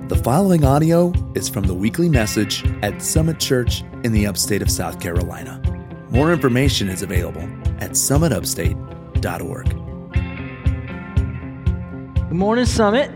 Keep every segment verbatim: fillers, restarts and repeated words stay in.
The following audio is from the weekly message at Summit Church in the upstate of South Carolina. More information is available at summit upstate dot org. Good morning, Summit.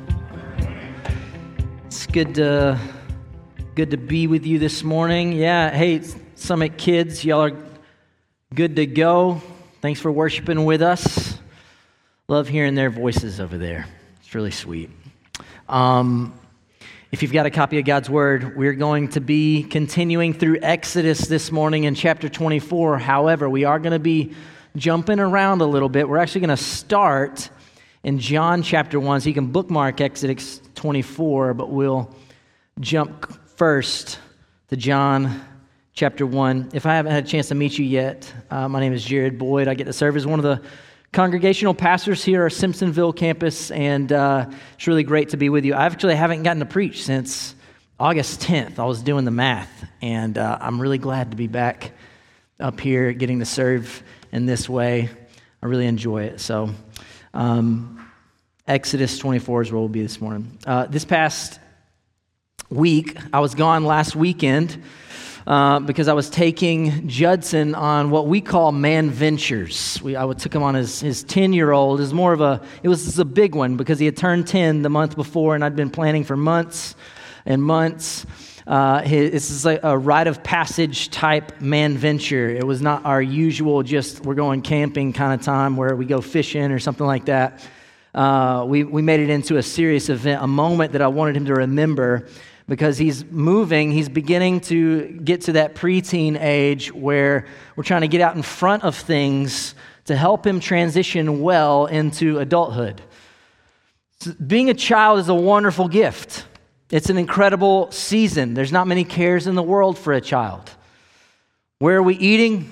It's good to, good to be with you this morning. Yeah, hey, Summit kids, y'all are good to go. Thanks for worshiping with us. Love hearing their voices over there. It's really sweet. Um, if you've got a copy of God's Word, we're going to be continuing through Exodus this morning in chapter twenty-four. However, we are going to be jumping around a little bit. We're actually going to start in John chapter one, so you can bookmark Exodus twenty-four, but we'll jump first to John chapter one. If I haven't had a chance to meet you yet, uh, my name is Jared Boyd. I get to serve as one of the congregational pastors here at our Simpsonville campus, and uh, it's really great to be with you. I actually haven't gotten to preach since August tenth. I was doing the math, and uh, I'm really glad to be back up here getting to serve in this way. I really enjoy it. So um, Exodus twenty-four is where we'll be this morning. Uh, this past week, I was gone last weekend Uh, because I was taking Judson on what we call man ventures. We, I took him on his his ten-year-old. It was more of a, it was a big one because he had turned ten the month before, and I'd been planning for months and months. Uh, his, this is like a rite of passage type man venture. It was not our usual just we're going camping kind of time where we go fishing or something like that. Uh, we, we made it into a serious event, a moment that I wanted him to remember, because he's moving, he's beginning to get to that preteen age where we're trying to get out in front of things to help him transition well into adulthood. So being a child is a wonderful gift. It's an incredible season. There's not many cares in the world for a child. Where are we eating?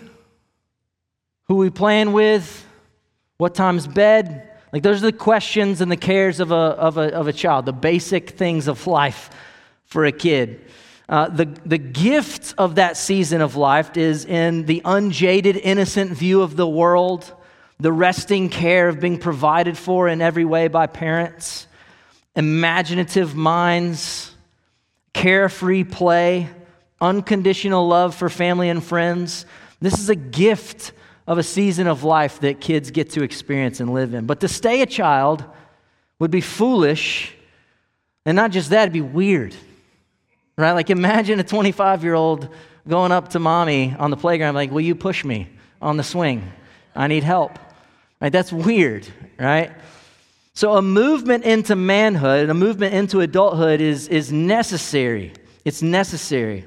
Who are we playing with? What time's bed? Like those are the questions and the cares of a, of a, of a child, the basic things of life for a kid. Uh, the, the gift of that season of life is in the unjaded, innocent view of the world, the resting care of being provided for in every way by parents, imaginative minds, carefree play, unconditional love for family and friends. This is a gift of a season of life that kids get to experience and live in. But to stay a child would be foolish, and not just that, it'd be weird. Right? Like imagine a twenty-five-year-old going up to mommy on the playground like, will you push me on the swing? I need help. Right? That's weird, right? So a movement into manhood, a movement into adulthood is, is necessary. It's necessary.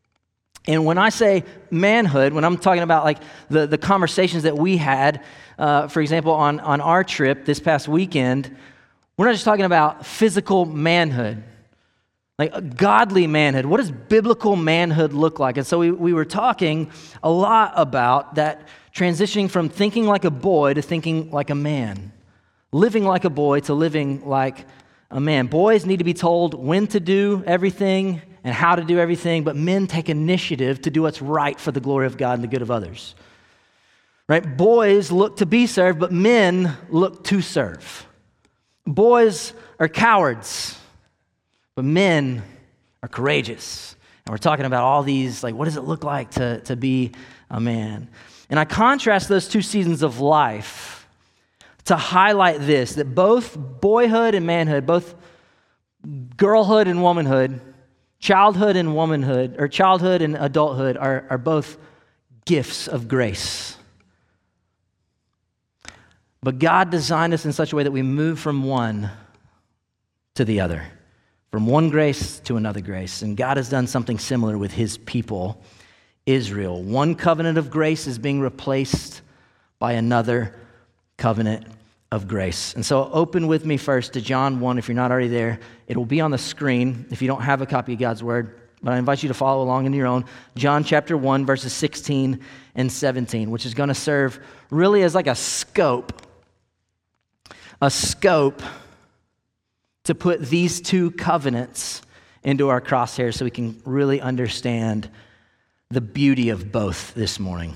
And when I say manhood, when I'm talking about like the, the conversations that we had, uh, for example, on, on our trip this past weekend, we're not just talking about physical manhood. Like a godly manhood. What does biblical manhood look like? And so we, we were talking a lot about that transitioning from thinking like a boy to thinking like a man. Living like a boy to living like a man. Boys need to be told when to do everything and how to do everything, but men take initiative to do what's right for the glory of God and the good of others. Right? Boys look to be served, but men look to serve. Boys are cowards, but men are courageous. And we're talking about all these, like, what does it look like to, to be a man? And I contrast those two seasons of life to highlight this, that both boyhood and manhood, both girlhood and womanhood, childhood and womanhood, or childhood and adulthood are, are both gifts of grace. But God designed us in such a way that we move from one to the other. From one grace to another grace. And God has done something similar with his people, Israel. One covenant of grace is being replaced by another covenant of grace. And so open with me first to John one, if you're not already there. It will be on the screen if you don't have a copy of God's Word. But I invite you to follow along in your own. John chapter one, verses sixteen and seventeen, which is going to serve really as like a scope. A scope to put these two covenants into our crosshairs so we can really understand the beauty of both this morning.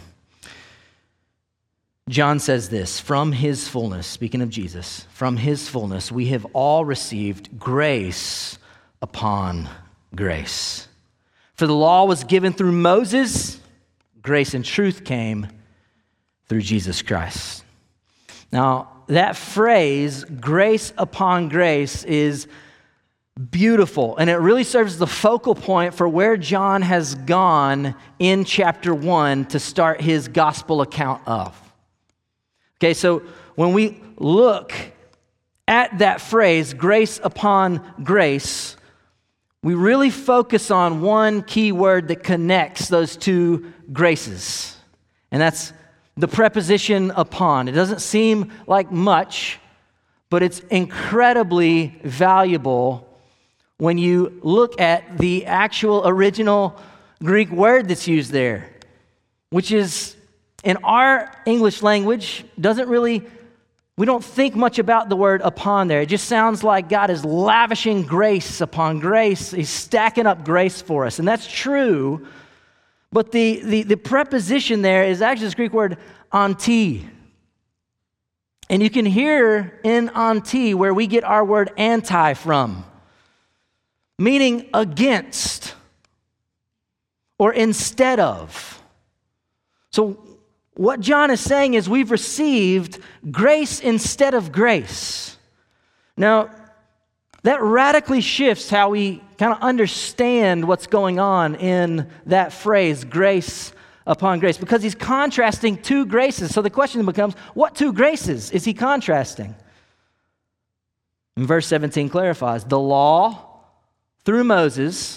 John says this, from his fullness, speaking of Jesus, from his fullness, we have all received grace upon grace. For the law was given through Moses, grace and truth came through Jesus Christ. Now, that phrase, grace upon grace, is beautiful, and it really serves as the focal point for where John has gone in chapter one to start his gospel account of. Okay, so when we look at that phrase, grace upon grace, we really focus on one key word that connects those two graces, and that's the preposition upon. It doesn't seem like much, but it's incredibly valuable when you look at the actual original Greek word that's used there, which is, in our English language, doesn't really, we don't think much about the word upon there. It just sounds like God is lavishing grace upon grace. He's stacking up grace for us, and that's true. But the, the, the preposition there is actually this Greek word anti. And you can hear in anti where we get our word anti from, meaning against or instead of. So what John is saying is we've received grace instead of grace. Now, that radically shifts how we kind of understand what's going on in that phrase, grace upon grace, because he's contrasting two graces. So the question becomes, what two graces is he contrasting? And verse seventeen clarifies, the law through Moses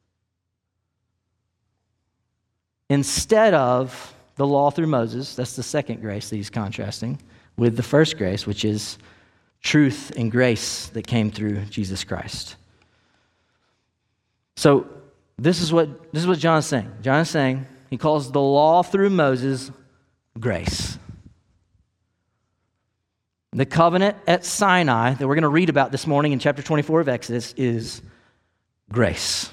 instead of the law through Moses. That's the second grace that he's contrasting with the first grace, which is truth and grace that came through Jesus Christ. So this is what this is what John is saying. John is saying he calls the law through Moses grace. The covenant at Sinai that we're going to read about this morning in chapter twenty-four of Exodus is grace.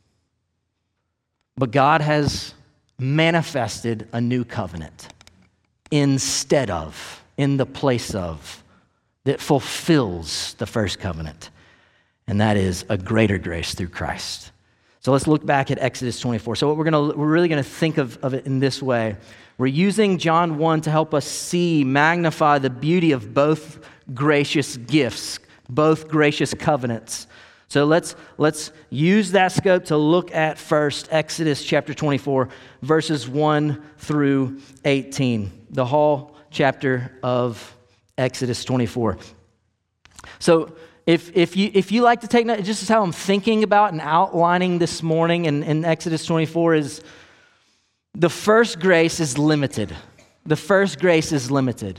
But God has manifested a new covenant instead of, in the place of, that fulfills the first covenant, and that is a greater grace through Christ. So let's look back at Exodus twenty-four. So what we're going to we're really going to think of, of it in this way. We're using John one to help us see, magnify the beauty of both gracious gifts, both gracious covenants. So let's let's use that scope to look at first Exodus chapter twenty-four, verses one through eighteen, the whole chapter of Exodus twenty-four. So if if you if you like to take notes, just how I'm thinking about and outlining this morning in, in Exodus twenty-four is the first grace is limited. The first grace is limited.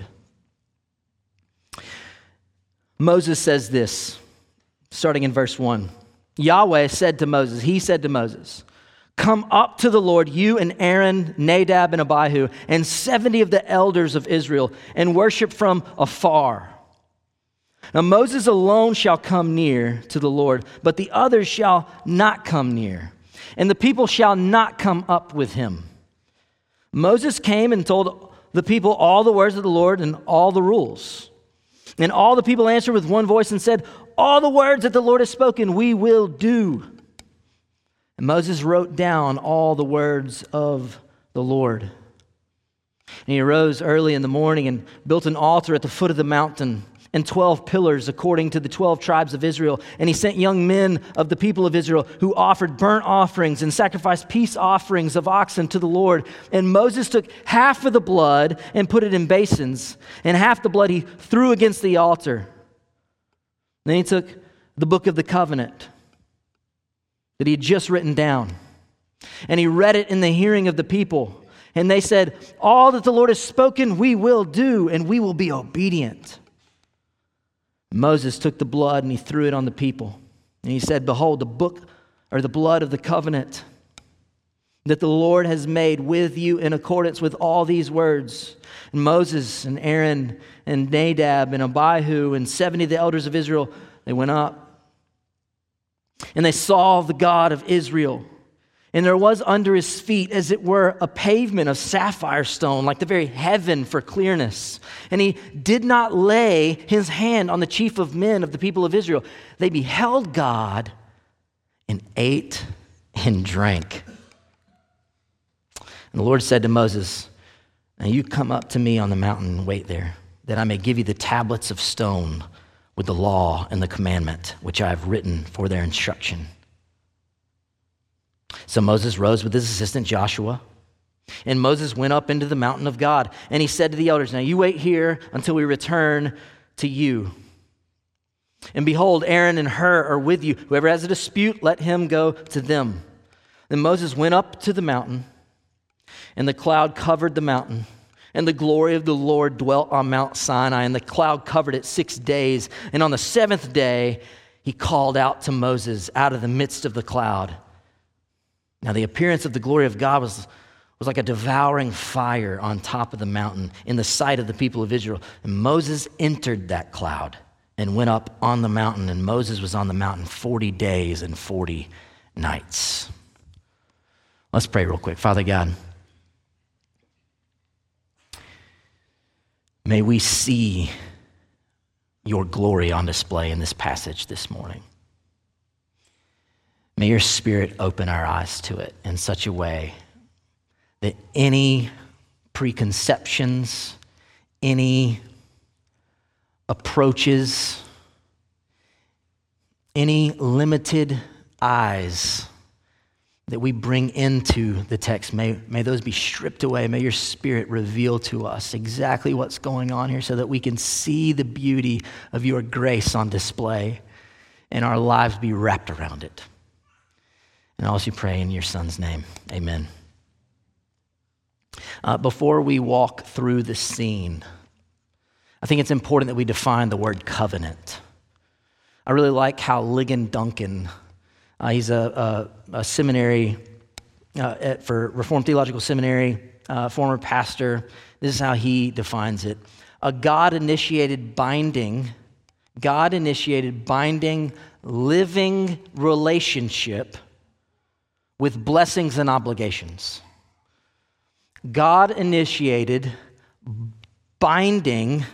Moses says this, starting in verse one. Yahweh said to Moses, he said to Moses, "Come up to the Lord, you and Aaron, Nadab, and Abihu, and seventy of the elders of Israel, and worship from afar. Now Moses alone shall come near to the Lord, but the others shall not come near, and the people shall not come up with him." Moses came and told the people all the words of the Lord and all the rules. And all the people answered with one voice and said, "All the words that the Lord has spoken, we will do." And Moses wrote down all the words of the Lord. And he arose early in the morning and built an altar at the foot of the mountain and twelve pillars according to the twelve tribes of Israel. And he sent young men of the people of Israel who offered burnt offerings and sacrificed peace offerings of oxen to the Lord. And Moses took half of the blood and put it in basins, and half the blood he threw against the altar. Then he took the book of the covenant that he had just written down, and he read it in the hearing of the people. And they said, "All that the Lord has spoken, we will do, and we will be obedient." Moses took the blood and he threw it on the people. And he said, "Behold, the book or the blood of the covenant that the Lord has made with you in accordance with all these words." And Moses and Aaron and Nadab and Abihu and seventy of the elders of Israel, they went up. And they saw the God of Israel. And there was under his feet, as it were, a pavement of sapphire stone, like the very heaven for clearness. And he did not lay his hand on the chief of men of the people of Israel. They beheld God, and ate and drank. And the Lord said to Moses, "Now you come up to me on the mountain and wait there, that I may give you the tablets of stone with the law and the commandment, which I have written for their instruction." So Moses rose with his assistant Joshua, and Moses went up into the mountain of God. And he said to the elders, "Now you wait here until we return to you. And behold, Aaron and Hur are with you. Whoever has a dispute, let him go to them." Then Moses went up to the mountain, and the cloud covered the mountain, and the glory of the Lord dwelt on Mount Sinai, and the cloud covered it six days. And on the seventh day, he called out to Moses out of the midst of the cloud. Now the appearance of the glory of God was, was like a devouring fire on top of the mountain in the sight of the people of Israel. And Moses entered that cloud and went up on the mountain, and Moses was on the mountain forty days and forty nights. Let's pray real quick. Father God, may we see your glory on display in this passage this morning. May your Spirit open our eyes to it in such a way that any preconceptions, any approaches, any limited eyes that we bring into the text, may, may those be stripped away. May your Spirit reveal to us exactly what's going on here so that we can see the beauty of your grace on display and our lives be wrapped around it. And I also pray in your Son's name, amen. Uh, before we walk through the scene, I think it's important that we define the word covenant. I really like how Ligon Duncan, uh, he's a, a, a seminary uh, at, for Reformed Theological Seminary, uh, former pastor. This is how he defines it. A God-initiated binding, God-initiated binding, living relationship with blessings and obligations. God-initiated, binding,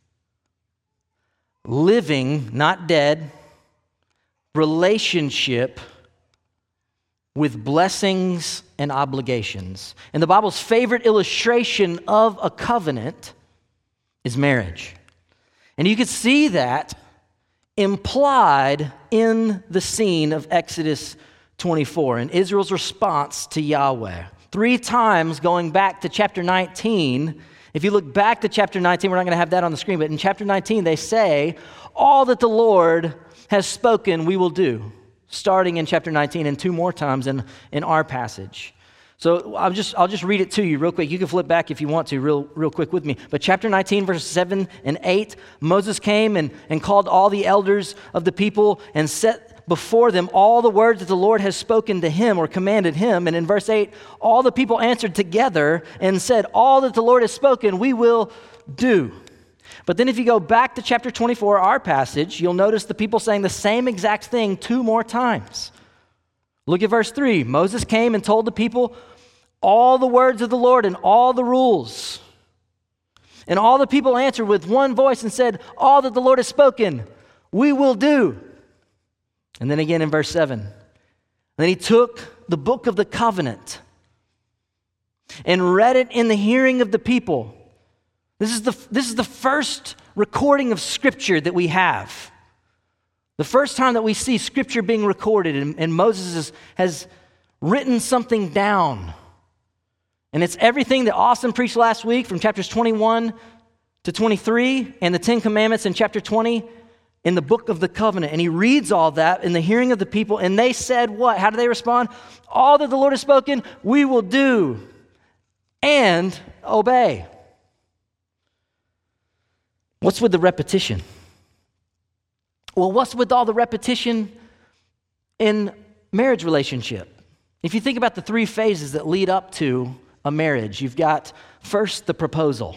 living, not dead, relationship with blessings and obligations. And the Bible's favorite illustration of a covenant is marriage. And you could see that implied in the scene of Exodus twenty-four and Israel's response to Yahweh. Three times going back to chapter nineteen, if you look back to chapter nineteen, we're not going to have that on the screen, but in chapter nineteen they say, all that the Lord has spoken we will do, starting in chapter nineteen and two more times in, in our passage. So I'll just I'll just read it to you real quick. You can flip back if you want to real real quick with me. But chapter nineteen, verses seven and eight, Moses came and, and called all the elders of the people and set before them all the words that the Lord has spoken to him or commanded him. And in verse eight, all the people answered together and said, all that the Lord has spoken, we will do. But then if you go back to chapter twenty-four, our passage, you'll notice the people saying the same exact thing two more times. Look at verse three. Moses came and told the people all the words of the Lord and all the rules. And all the people answered with one voice and said, all that the Lord has spoken, we will do. And then again in verse seven, and then he took the book of the covenant and read it in the hearing of the people. This is the, this is the first recording of Scripture that we have. The first time that we see Scripture being recorded, and, and Moses is, has written something down. And it's everything that Austin preached last week from chapters twenty-one to twenty-three and the Ten Commandments in chapter twenty in the book of the covenant. And he reads all that in the hearing of the people, and they said what? How do they respond? All that the Lord has spoken, we will do and obey. What's with the repetition? Well, what's with all the repetition in marriage relationship? If you think about the three phases that lead up to a marriage, you've got first the proposal,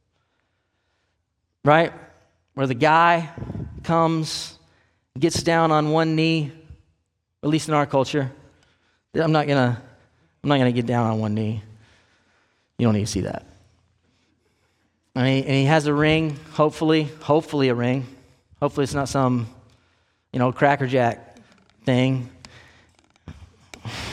right? Where the guy comes, gets down on one knee, at least in our culture. I'm not gonna, I'm not gonna get down on one knee. You don't need to see that. And he, and he has a ring, hopefully, hopefully a ring. Hopefully it's not some, you know, Cracker Jack thing.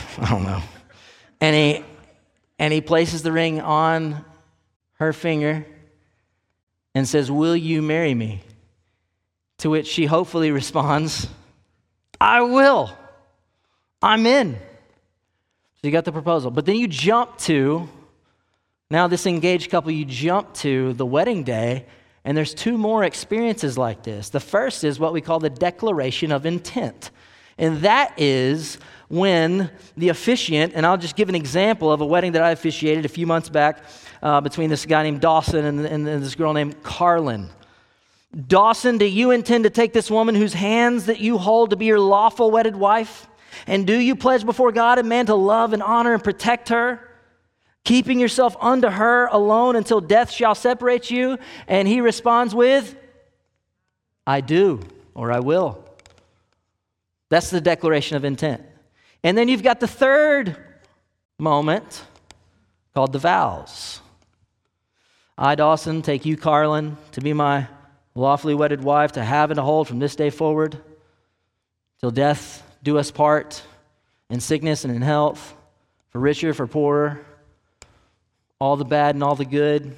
I don't know. And he, and he places the ring on her finger and says, will you marry me? To which she hopefully responds, I will. I'm in. So you got the proposal. But then you jump to, now this engaged couple, you jump to the wedding day, and there's two more experiences like this. The first is what we call the declaration of intent. And that is when the officiant, and I'll just give an example of a wedding that I officiated a few months back uh, between this guy named Dawson and, and this girl named Carlin. Dawson, do you intend to take this woman whose hands that you hold to be your lawful wedded wife? And do you pledge before God and man to love and honor and protect her, keeping yourself unto her alone until death shall separate you? And he responds with, I do, or I will. That's the declaration of intent. And then you've got the third moment called the vows. I, Dawson, take you, Carlin, to be my lawfully wedded wife, to have and to hold from this day forward, till death do us part, in sickness and in health, for richer, for poorer, all the bad and all the good.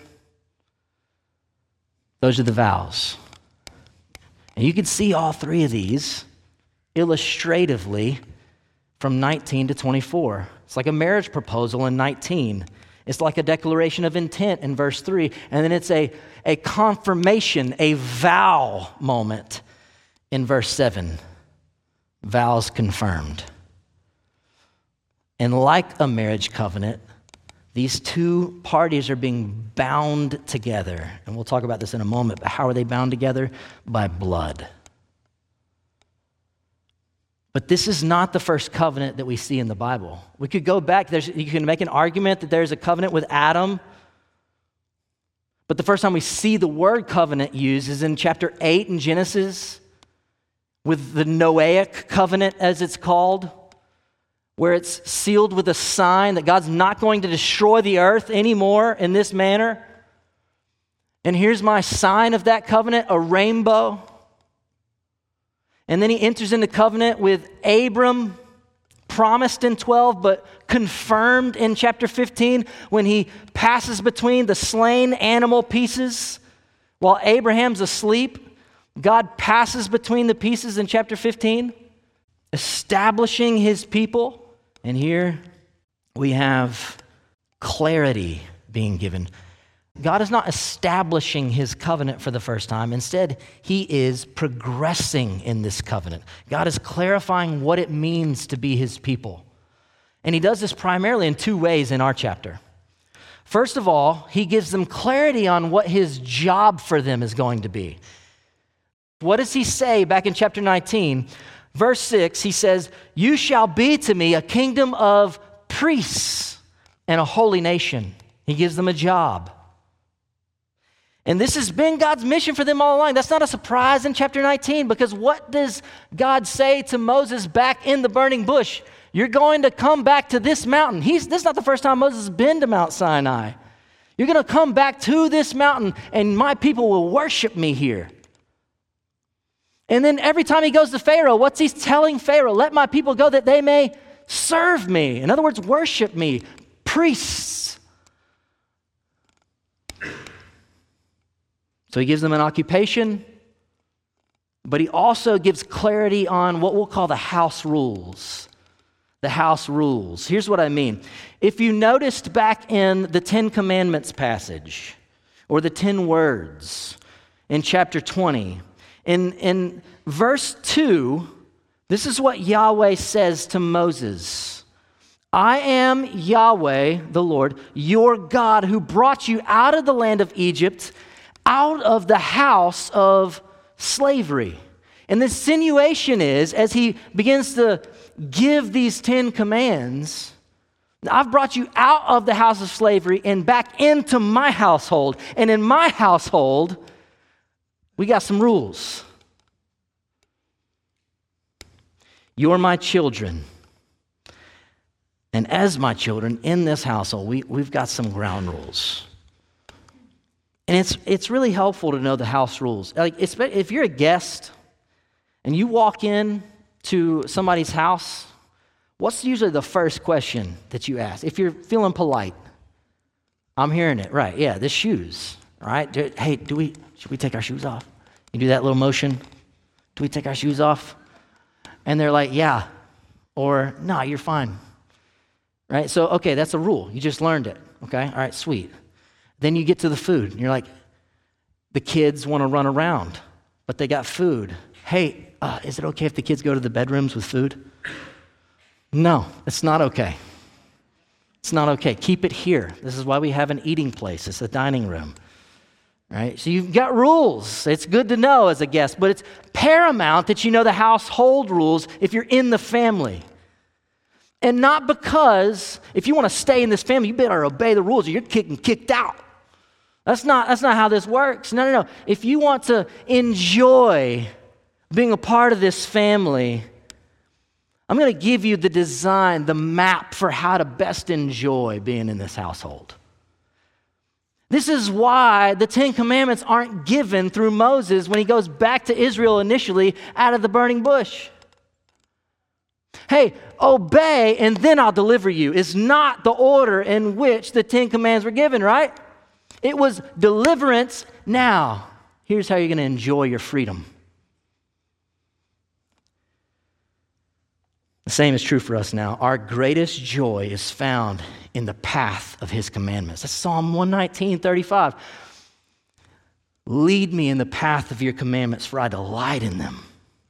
Those are the vows. And you can see all three of these illustratively from nineteen to twenty-four. It's like a marriage proposal in nineteen. It's like a declaration of intent in verse three. And then it's a, a confirmation, a vow moment in verse seven. Vows confirmed. And like a marriage covenant, these two parties are being bound together. And we'll talk about this in a moment, but how are they bound together? By blood. But this is not the first covenant that we see in the Bible. We could go back. There's, you can make an argument that there's a covenant with Adam. But the first time we see the word covenant used is in chapter eight in Genesis with the Noahic covenant, as it's called, where it's sealed with a sign that God's not going to destroy the earth anymore in this manner. And here's my sign of that covenant, a rainbow. And then he enters into covenant with Abram, promised in twelve, but confirmed in chapter fifteen when he passes between the slain animal pieces while Abraham's asleep. God passes between the pieces in chapter fifteen, establishing his people. And here we have clarity being given. God is not establishing his covenant for the first time. Instead, he is progressing in this covenant. God is clarifying what it means to be his people. And he does this primarily in two ways in our chapter. First of all, he gives them clarity on what his job for them is going to be. What does he say back in chapter nineteen? Verse six, he says, you shall be to me a kingdom of priests and a holy nation. He gives them a job. And this has been God's mission for them all along. That's not a surprise in chapter nineteen, because what does God say to Moses back in the burning bush? You're going to come back to this mountain. He's, this is not the first time Moses has been to Mount Sinai. You're going to come back to this mountain, and my people will worship me here. And then every time he goes to Pharaoh, what's he telling Pharaoh? Let my people go that they may serve me. In other words, worship me. Priests. So he gives them an occupation, but he also gives clarity on what we'll call the house rules. The house rules. Here's what I mean. If you noticed back in the Ten Commandments passage, or the Ten Words in chapter twenty, in, in verse two, this is what Yahweh says to Moses. I am Yahweh, the Lord, your God, who brought you out of the land of Egypt, out of the house of slavery. And the insinuation is, as he begins to give these Ten Commands, I've brought you out of the house of slavery and back into my household. And in my household, we got some rules. You're my children. And as my children in this household, we, we've got some ground rules. And it's it's really helpful to know the house rules. Like, if you're a guest and you walk in to somebody's house, what's usually the first question that you ask? If you're feeling polite, I'm hearing it, right? Yeah, the shoes, right? Do, hey, do we, should we take our shoes off? You do that little motion. Do we take our shoes off? And they're like, yeah, or no, you're fine, right? So, okay, that's a rule. You just learned it, okay? All right, sweet. Then you get to the food, and you're like, the kids want to run around, but they got food. Hey, uh, is it okay if the kids go to the bedrooms with food? No, it's not okay. It's not okay. Keep it here. This is why we have an eating place. It's a dining room, right? So you've got rules. It's good to know as a guest, but it's paramount that you know the household rules if you're in the family. And not because if you want to stay in this family, you better obey the rules or you're getting kicked out. That's not, that's not how this works. No, no, no. If you want to enjoy being a part of this family, I'm going to give you the design, the map for how to best enjoy being in this household. This is why the Ten Commandments aren't given through Moses when he goes back to Israel initially out of the burning bush. Hey, obey and then I'll deliver you is not the order in which the Ten Commandments were given, right? It was deliverance now. Here's how you're going to enjoy your freedom. The same is true for us now. Our greatest joy is found in the path of his commandments. That's Psalm one nineteen, thirty-five. Lead me in the path of your commandments, for I delight in them.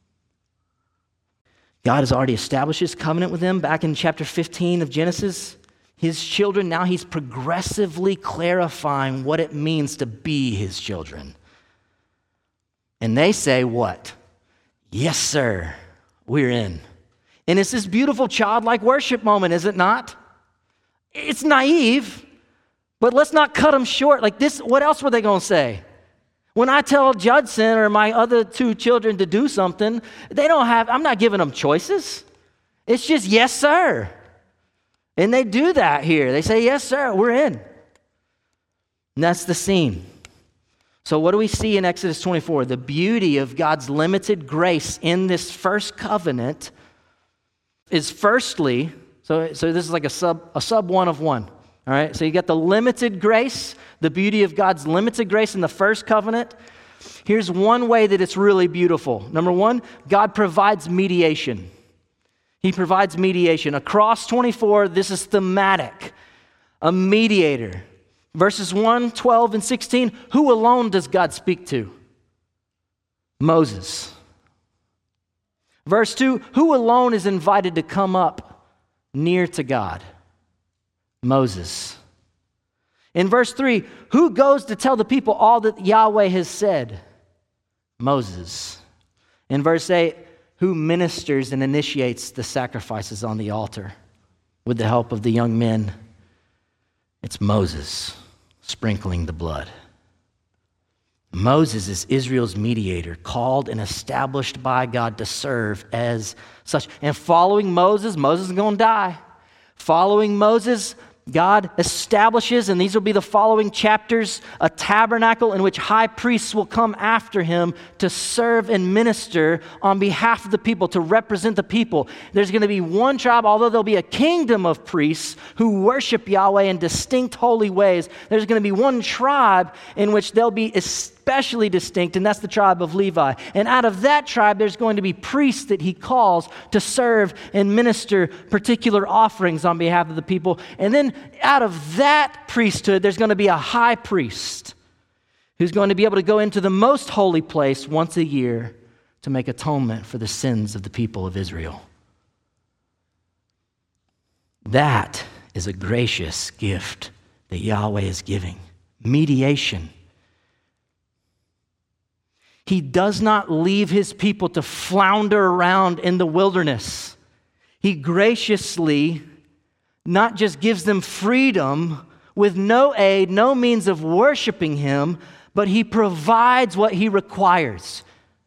God has already established his covenant with them back in chapter fifteen of Genesis. His children, now he's progressively clarifying what it means to be his children. And they say what? Yes, sir, we're in. And it's this beautiful childlike worship moment, is it not? It's naive, but let's not cut them short. Like this, what else were they going to say? When I tell Judson or my other two children to do something, they don't have, I'm not giving them choices. It's just, yes, sir. And they do that here. They say, yes, sir, we're in. And that's the scene. So what do we see in Exodus twenty-four? The beauty of God's limited grace in this first covenant is firstly, so, so this is like a sub, a sub one of one. All right, so you got the limited grace, the beauty of God's limited grace in the first covenant. Here's one way that it's really beautiful. Number one, God provides mediation. He provides mediation. Across twenty-four, this is thematic. A mediator. Verses one, twelve, and sixteen, who alone does God speak to? Moses. Verse two, who alone is invited to come up near to God? Moses. In verse three, who goes to tell the people all that Yahweh has said? Moses. In verse eight, who ministers and initiates the sacrifices on the altar with the help of the young men? It's Moses sprinkling the blood. Moses is Israel's mediator, called and established by God to serve as such. And following Moses, Moses is going to die. Following Moses, God establishes, and these will be the following chapters, a tabernacle in which high priests will come after him to serve and minister on behalf of the people, to represent the people. There's going to be one tribe, although there'll be a kingdom of priests who worship Yahweh in distinct holy ways, there's going to be one tribe in which they'll be especially distinct, and that's the tribe of Levi. And out of that tribe, there's going to be priests that he calls to serve and minister particular offerings on behalf of the people. And then out of that priesthood, there's going to be a high priest who's going to be able to go into the most holy place once a year to make atonement for the sins of the people of Israel. That is a gracious gift that Yahweh is giving. Mediation. He does not leave his people to flounder around in the wilderness. He graciously not just gives them freedom with no aid, no means of worshiping him, but he provides what he requires.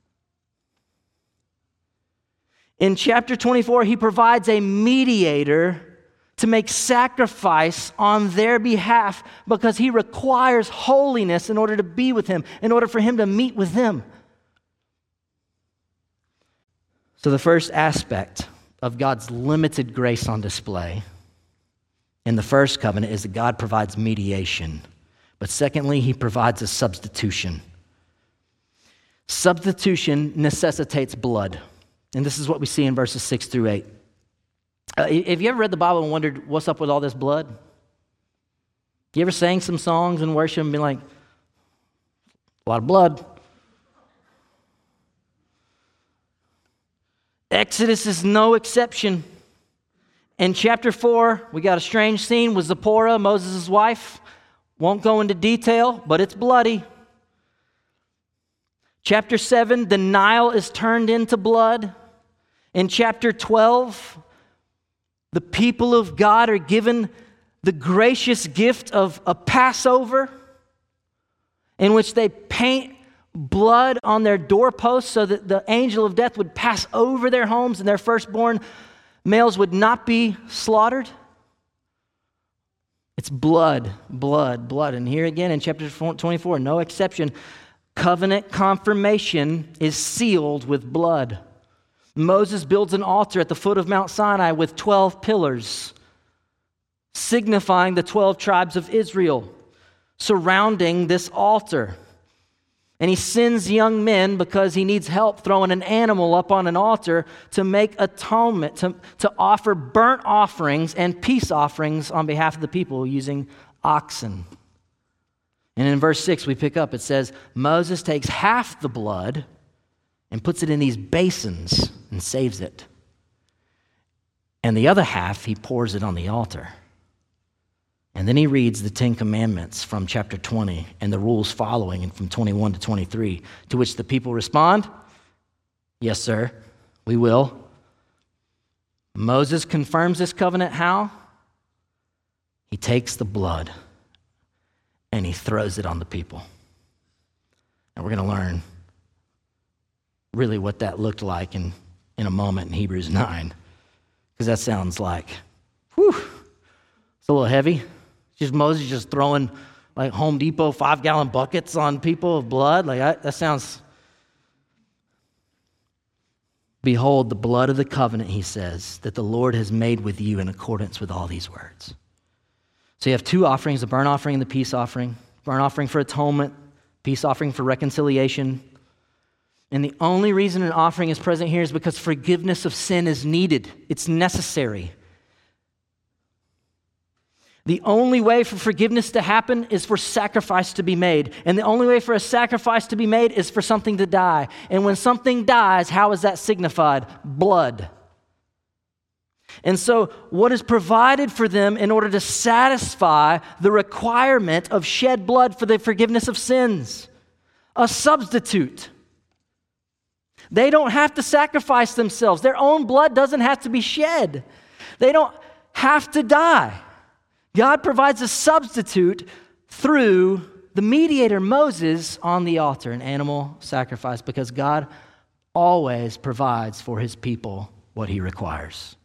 In chapter twenty-four, he provides a mediator to make sacrifice on their behalf because he requires holiness in order to be with him, in order for him to meet with them. So the first aspect of God's limited grace on display in the first covenant is that God provides mediation. But secondly, he provides a substitution. Substitution necessitates blood. And this is what we see in verses six through eight. Uh, have you ever read the Bible and wondered what's up with all this blood? You ever sang some songs and worship and been like, a lot of blood? Exodus is no exception. In chapter four, we got a strange scene with Zipporah, Moses' wife. Won't go into detail, but it's bloody. Chapter seven, the Nile is turned into blood. In chapter twelve, the people of God are given the gracious gift of a Passover in which they paint blood on their doorposts so that the angel of death would pass over their homes and their firstborn males would not be slaughtered. It's blood, blood, blood. And here again in chapter twenty-four, no exception, covenant confirmation is sealed with blood. Moses builds an altar at the foot of Mount Sinai with twelve pillars, signifying the twelve tribes of Israel surrounding this altar. And he sends young men because he needs help throwing an animal up on an altar to make atonement, to, to offer burnt offerings and peace offerings on behalf of the people using oxen. And in verse six, we pick up, it says, Moses takes half the blood and puts it in these basins and saves it. And the other half, he pours it on the altar. And then he reads the Ten Commandments from chapter twenty and the rules following and from twenty-one to twenty-three, to which the people respond, yes, sir, we will. Moses confirms this covenant how? He takes the blood and he throws it on the people. And we're going to learn really what that looked like in, in a moment in Hebrews nine, because that sounds like, whew, it's a little heavy. Just Moses just throwing like Home Depot five-gallon buckets on people of blood. Like I, that sounds. Behold, the blood of the covenant, he says, that the Lord has made with you in accordance with all these words. So you have two offerings, the burnt offering and the peace offering. Burnt offering for atonement, peace offering for reconciliation. And the only reason an offering is present here is because forgiveness of sin is needed. It's necessary. The only way for forgiveness to happen is for sacrifice to be made. And the only way for a sacrifice to be made is for something to die. And when something dies, how is that signified? Blood. And so what is provided for them in order to satisfy the requirement of shed blood for the forgiveness of sins? A substitute. They don't have to sacrifice themselves. Their own blood doesn't have to be shed. They don't have to die. God provides a substitute through the mediator, Moses, on the altar, an animal sacrifice, because God always provides for his people what he requires.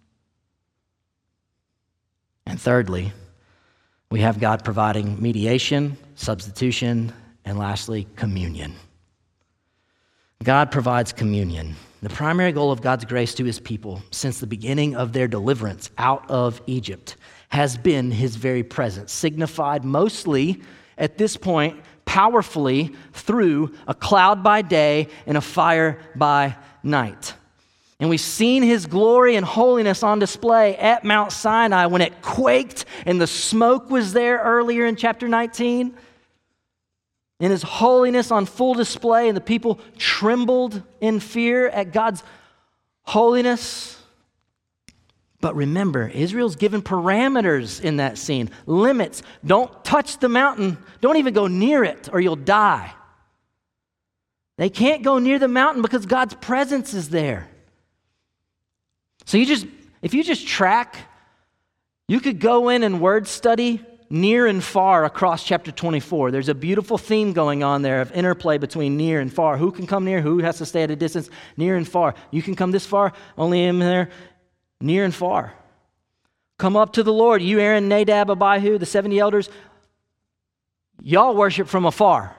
And thirdly, we have God providing mediation, substitution, and lastly, communion. God provides communion. The primary goal of God's grace to his people since the beginning of their deliverance out of Egypt has been his very presence, signified mostly at this point powerfully through a cloud by day and a fire by night. And we've seen his glory and holiness on display at Mount Sinai when it quaked and the smoke was there earlier in chapter nineteen. And his holiness on full display, and the people trembled in fear at God's holiness. But remember, Israel's given parameters in that scene, limits. Don't touch the mountain. Don't even go near it or you'll die. They can't go near the mountain because God's presence is there. So you just, if you just track, you could go in and word study near and far across chapter twenty-four. There's a beautiful theme going on there of interplay between near and far. Who can come near? Who has to stay at a distance? Near and far. You can come this far, only him there. Near and far. Come up to the Lord, you, Aaron, Nadab, Abihu, the seventy elders. Y'all worship from afar.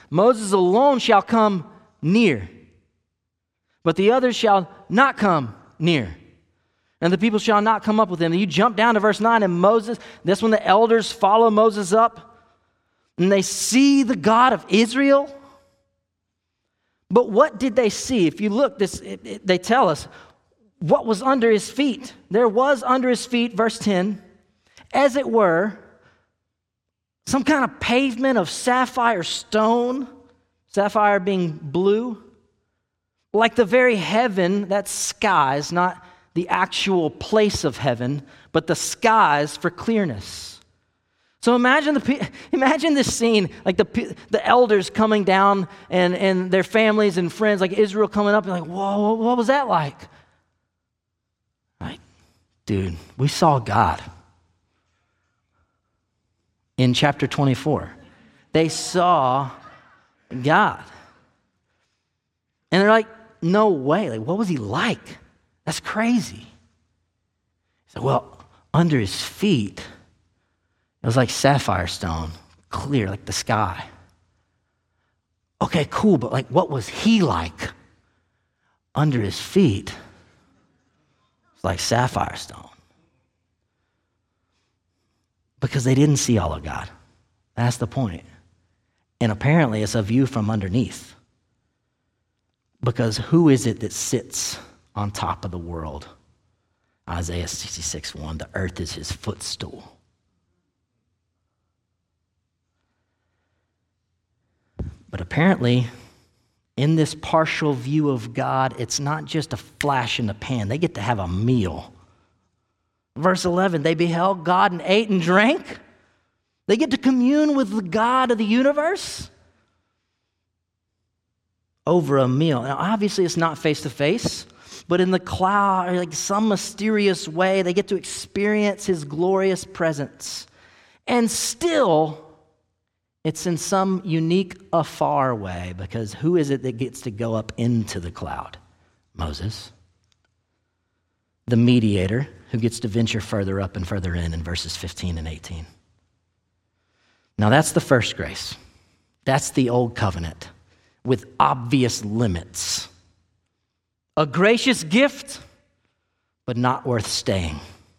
Moses alone shall come near, but the others shall not come near. And the people shall not come up with him. And you jump down to verse nine, and Moses, that's when the elders follow Moses up, and they see the God of Israel. But what did they see? If you look, this it, it, they tell us what was under his feet. There was under his feet, verse ten, as it were, some kind of pavement of sapphire stone, sapphire being blue, like the very heaven, that's skies, not the actual place of heaven, but the skies for clearness. So imagine the imagine this scene, like the the elders coming down and, and their families and friends, like Israel coming up and like, whoa, what was that like? Like, dude, we saw God. In chapter twenty-four, they saw God. And they're like, no way, like what was he like? That's crazy. He said, well, under his feet, it was like sapphire stone, clear like the sky. Okay, cool, but like what was he like? Under his feet, it's like sapphire stone. Because they didn't see all of God. That's the point. And apparently it's a view from underneath. Because who is it that sits on top of the world? Isaiah sixty-six one, the earth is his footstool. But apparently, in this partial view of God, it's not just a flash in the pan. They get to have a meal. Verse eleven, they beheld God and ate and drank. They get to commune with the God of the universe over a meal. Now, obviously, it's not face-to-face, but in the cloud, or like some mysterious way, they get to experience his glorious presence. And still, it's in some unique afar way, because who is it that gets to go up into the cloud? Moses, the mediator, who gets to venture further up and further in in verses fifteen and eighteen. Now that's the first grace. That's the old covenant with obvious limits. A gracious gift, but not worth staying.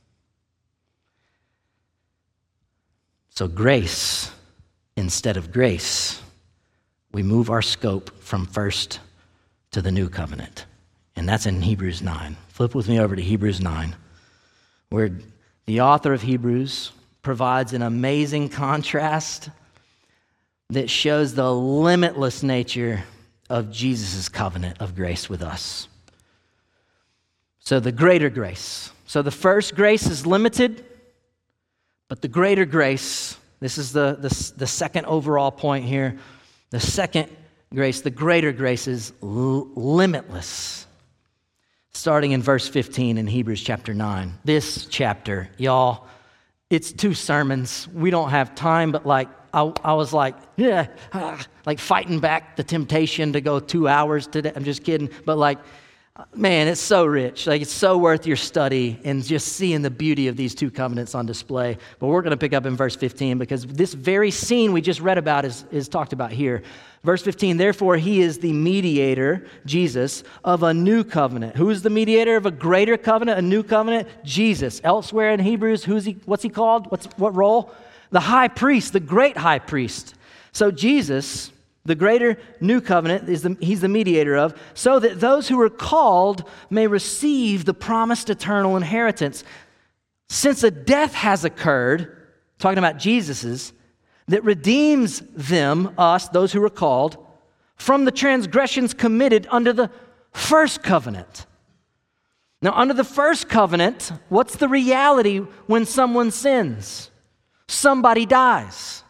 So grace instead of grace, we move our scope from first to the new covenant. And that's in Hebrews nine. Flip with me over to Hebrews nine, where the author of Hebrews provides an amazing contrast that shows the limitless nature of Jesus' covenant of grace with us. So the greater grace. So the first grace is limited, but the greater grace, this is the, the, the second overall point here, the second grace, the greater grace is l- limitless. Starting in verse fifteen in Hebrews chapter nine. This chapter, y'all, it's two sermons. We don't have time, but like, I, I was like, yeah, ah, like fighting back the temptation to go two hours today. I'm just kidding. But like, man, it's so rich. Like, it's so worth your study and just seeing the beauty of these two covenants on display. But we're going to pick up in verse fifteen, because this very scene we just read about is, is talked about here. Verse fifteen, therefore he is the mediator, Jesus, of a new covenant. Who is the mediator of a greater covenant, a new covenant? Jesus. Elsewhere in Hebrews, who's he? What's he called? What's what role? The high priest, the great high priest. So Jesus, the greater new covenant, is the, he's the mediator of, so that those who are called may receive the promised eternal inheritance. Since a death has occurred, talking about Jesus's, that redeems them, us, those who are called, from the transgressions committed under the first covenant. Now, under the first covenant, what's the reality when someone sins? Somebody dies.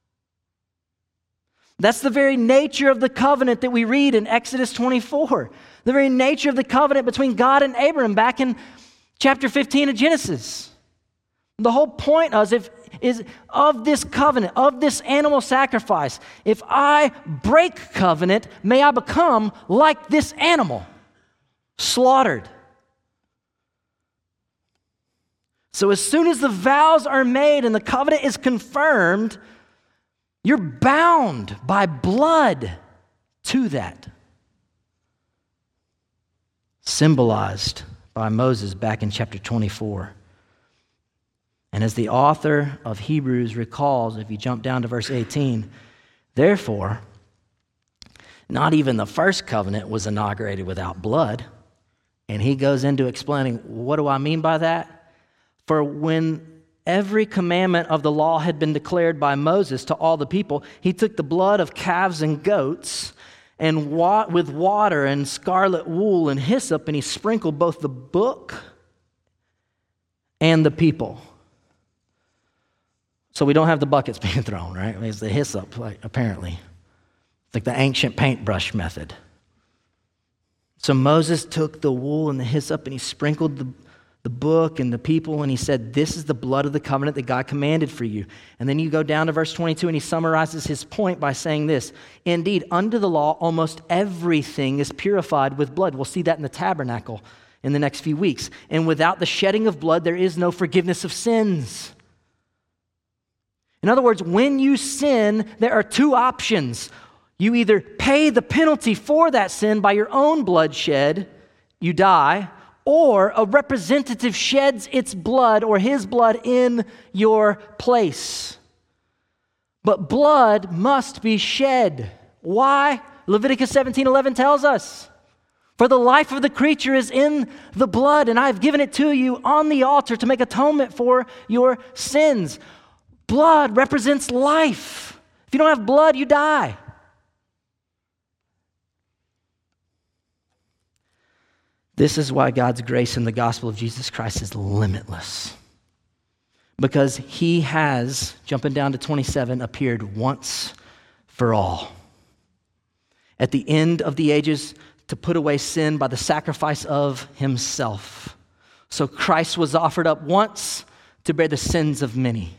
That's the very nature of the covenant that we read in Exodus twenty-four. The very nature of the covenant between God and Abraham back in chapter fifteen of Genesis. The whole point is, if, is of this covenant, of this animal sacrifice. If I break covenant, may I become like this animal, slaughtered. So as soon as the vows are made and the covenant is confirmed, you're bound by blood to that. Symbolized by Moses back in chapter twenty-four. And as the author of Hebrews recalls, if you jump down to verse eighteen, therefore, not even the first covenant was inaugurated without blood. And he goes into explaining, what do I mean by that? For when every commandment of the law had been declared by Moses to all the people, he took the blood of calves and goats and wa- with water and scarlet wool and hyssop, and he sprinkled both the book and the people. So we don't have the buckets being thrown, right? It's the hyssop, like, apparently. It's like the ancient paintbrush method. So Moses took the wool and the hyssop and he sprinkled the, the book and the people, and he said, this is the blood of the covenant that God commanded for you. And then you go down to verse twenty-two and he summarizes his point by saying this, indeed, under the law, almost everything is purified with blood. We'll see that in the tabernacle in the next few weeks. And without the shedding of blood, there is no forgiveness of sins. In other words, when you sin, there are two options. You either pay the penalty for that sin by your own bloodshed, you die, or a representative sheds its blood or his blood in your place. But blood must be shed. Why? Leviticus seventeen eleven tells us, for the life of the creature is in the blood, and I have given it to you on the altar to make atonement for your sins. Blood represents life. If you don't have blood, you die. This is why God's grace in the gospel of Jesus Christ is limitless. Because he has, jumping down to twenty-seven, appeared once for all. At the end of the ages, to put away sin by the sacrifice of himself. So Christ was offered up once to bear the sins of many.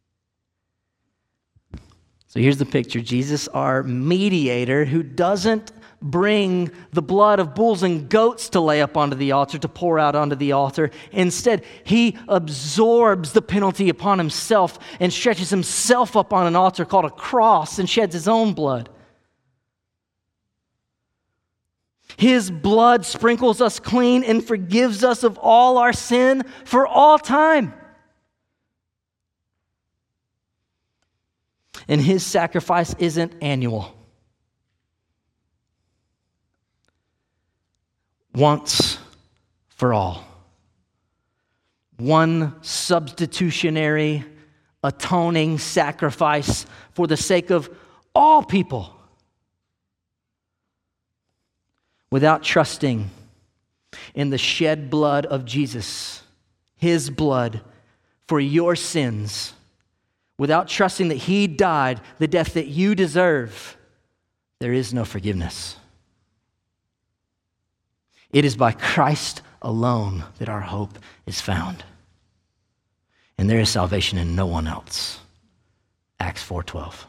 So here's the picture. Jesus, our mediator, who doesn't bring the blood of bulls and goats to lay up onto the altar, to pour out onto the altar. Instead, he absorbs the penalty upon himself and stretches himself up on an altar called a cross and sheds his own blood. His blood sprinkles us clean and forgives us of all our sin for all time. And his sacrifice isn't annual. Once for all. One substitutionary, atoning sacrifice for the sake of all people. Without trusting in the shed blood of Jesus, his blood for your sins, without trusting that he died the death that you deserve, there is no forgiveness. It is by Christ alone that our hope is found. And there is salvation in no one else. Acts four twelve.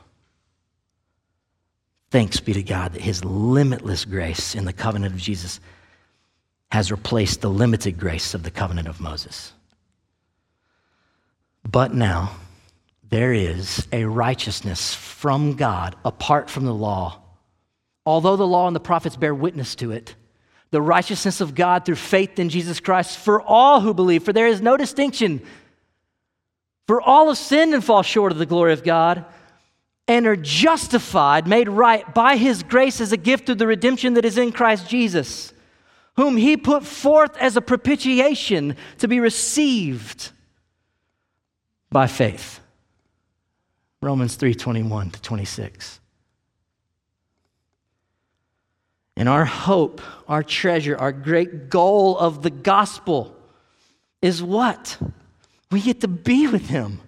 Thanks be to God that his limitless grace in the covenant of Jesus has replaced the limited grace of the covenant of Moses. But now, there is a righteousness from God apart from the law. Although the law and the prophets bear witness to it, the righteousness of God through faith in Jesus Christ for all who believe, for there is no distinction. For all have sinned and fall short of the glory of God and are justified, made right by his grace as a gift through the redemption that is in Christ Jesus, whom he put forth as a propitiation to be received by faith. Romans three twenty-one to twenty-six. And our hope, our treasure, our great goal of the gospel is what? We get to be with him.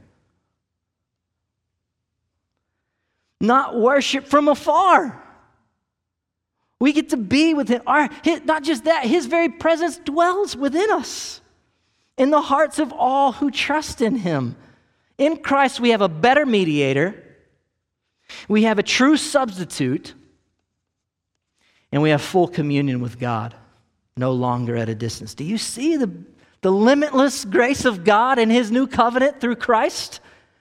Not worship from afar. We get to be with him. Our, his, not just that, his very presence dwells within us, in the hearts of all who trust in him. In Christ, we have a better mediator. We have a true substitute. And we have full communion with God, no longer at a distance. Do you see the, the limitless grace of God in his new covenant through Christ?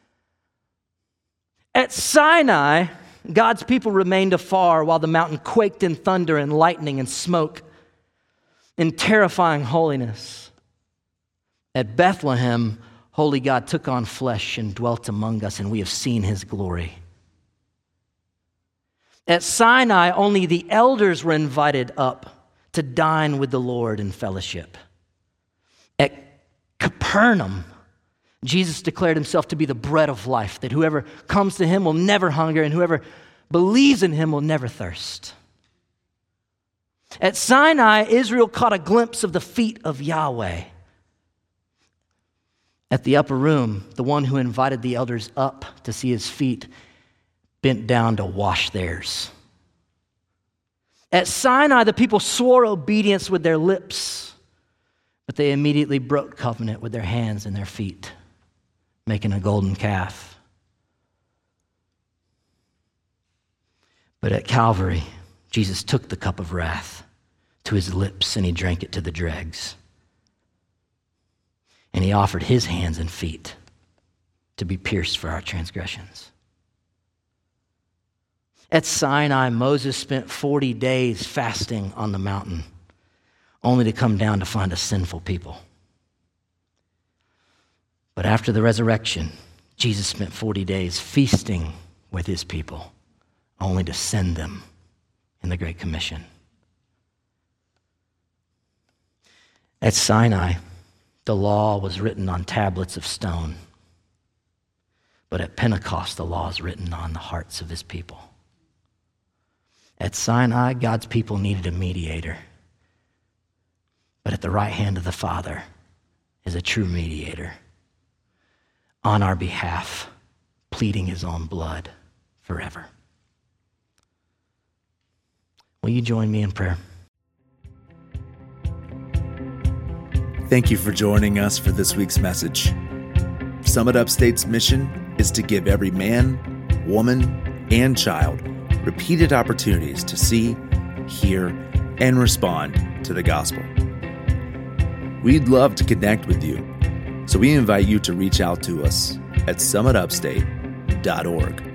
At Sinai, God's people remained afar while the mountain quaked in thunder and lightning and smoke. in terrifying holiness. At Bethlehem, holy God took on flesh and dwelt among us, and we have seen his glory. At Sinai, only the elders were invited up to dine with the Lord in fellowship. At Capernaum, Jesus declared himself to be the bread of life, that whoever comes to him will never hunger, and whoever believes in him will never thirst. At Sinai, Israel caught a glimpse of the feet of Yahweh. At the upper room, the one who invited the elders up to see his feet bent down to wash theirs. At Sinai, the people swore obedience with their lips, but they immediately broke covenant with their hands and their feet, making a golden calf. But at Calvary, Jesus took the cup of wrath to his lips and he drank it to the dregs. And he offered his hands and feet to be pierced for our transgressions. At Sinai, Moses spent forty days fasting on the mountain, only to come down to find a sinful people. But after the resurrection, Jesus spent forty days feasting with his people, only to send them in the Great Commission. At Sinai, the law was written on tablets of stone, but at Pentecost, the law is written on the hearts of his people. At Sinai, God's people needed a mediator, but at the right hand of the Father is a true mediator on our behalf, pleading his own blood forever. Will you join me in prayer? Thank you for joining us for this week's message. Summit Upstate's mission is to give every man, woman, and child repeated opportunities to see, hear, and respond to the gospel. We'd love to connect with you, so we invite you to reach out to us at summit upstate dot org.